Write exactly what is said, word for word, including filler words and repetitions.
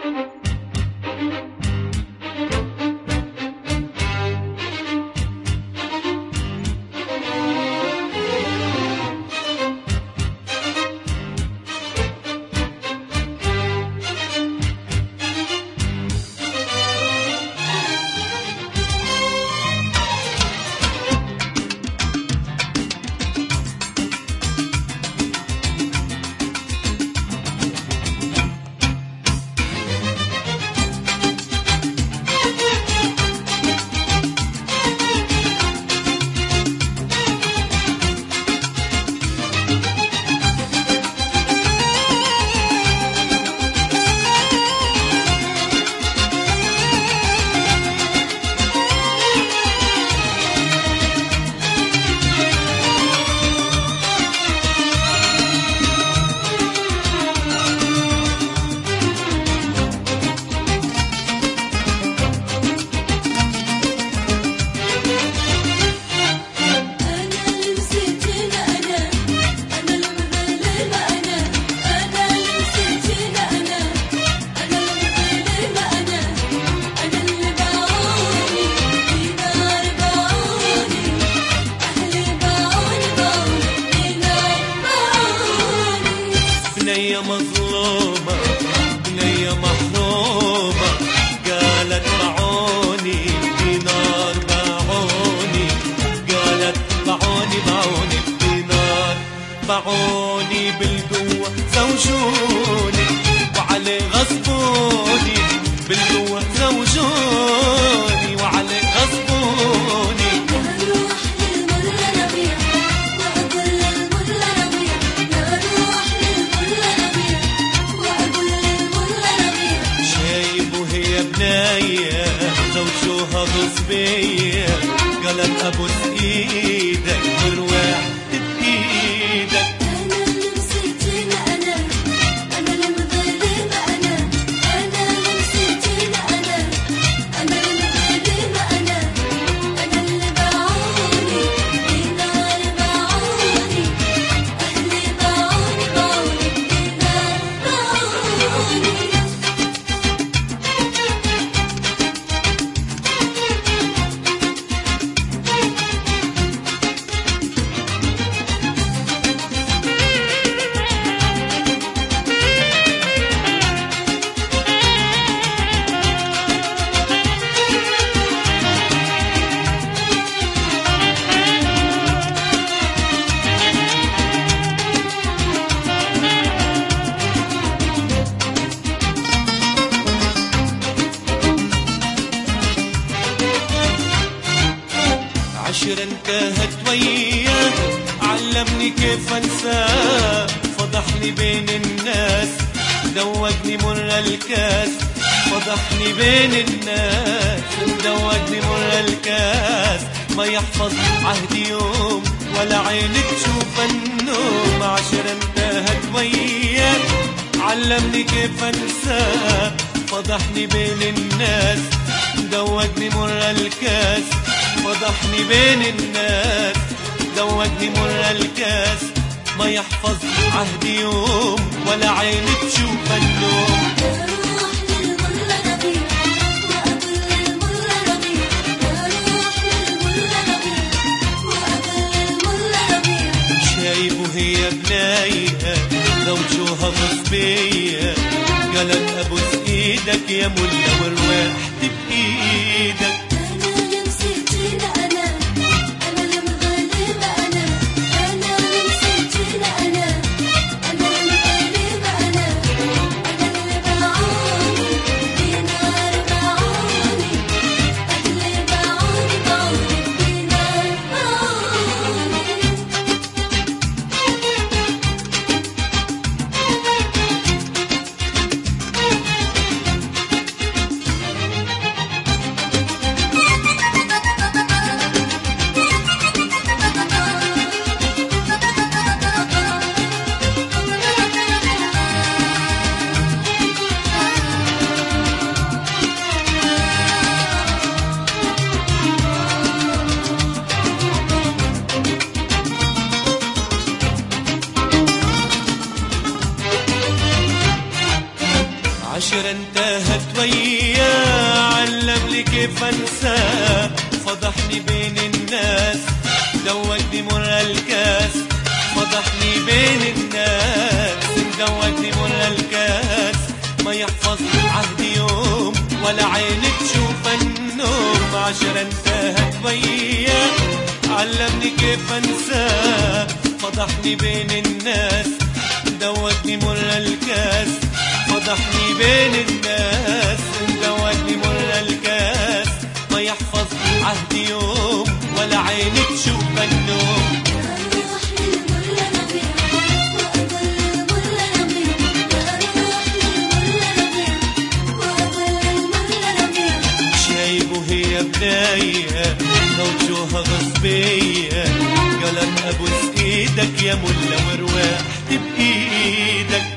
بنية مظلومة بنية محرومة، قالت باعوني بدينار باعوني، قالت باعوني باعوني بدينار، باعوني بالقوة زوجوني وعلي غصبوني، بالقوة زوجوني وعلي غصبوني. بناية زوجوها غصبية، قالت أبوس إيدك والرواح بإيدك. أنا اللي مسيتينا أنا، أنا اللي مظلمة أنا، أنا اللي مسيتينا أنا، أنا اللي مظلمة أنا، أنا اللي باعوني دينار باعوني، أهلي باعوني باعوني دينار باعوني. عشرة انتهت وياه، علمني كيف انساه، فضحني بين الناس دوقني مر الكاس، فضحني بين الناس دوقني مر الكاس، ما يحفظ عهدي يوم ولا عين تشوف النوم. عشرة انتهت وياه، علمني كيف انساه، فضحني بين الناس دوقني مر الكاس، فضحني بين الناس دوقني مر الكاس، ما يحفظ عهدي يوم ولا عين تشوف النوم. روح للملا ربيع وأقول للملا ربيع، روح للملا ربيع وأقول للملا ربيع. شايف وهي بناية زوجوها غصبية، قالت أبوس إيدك يا ملا ورواحت بإيدك. عشرة انتهت وياه علمني كيف انساه فضحني بين الناس دوقني مر الكاس فضحني بين الناس دوقني مر الكاس ما يحفظ عهدي يوم ولا عين تشوف النوم عشرة انتهت وياه علمني كيف انساه فضحني بين الناس دوقني مر الكاس فضحني بين الناس دوقني مر الكاس ما يحفظ عهدي يوم ولا عين تشوف النوم أروح للمر ربيع وأقول للمر ربيع أروح للمر ربيع وأقول للمر ربيع شايب وهي بداية زوجوها غصبية قالت أبوس إيدك يا ملا وارواح بإيدك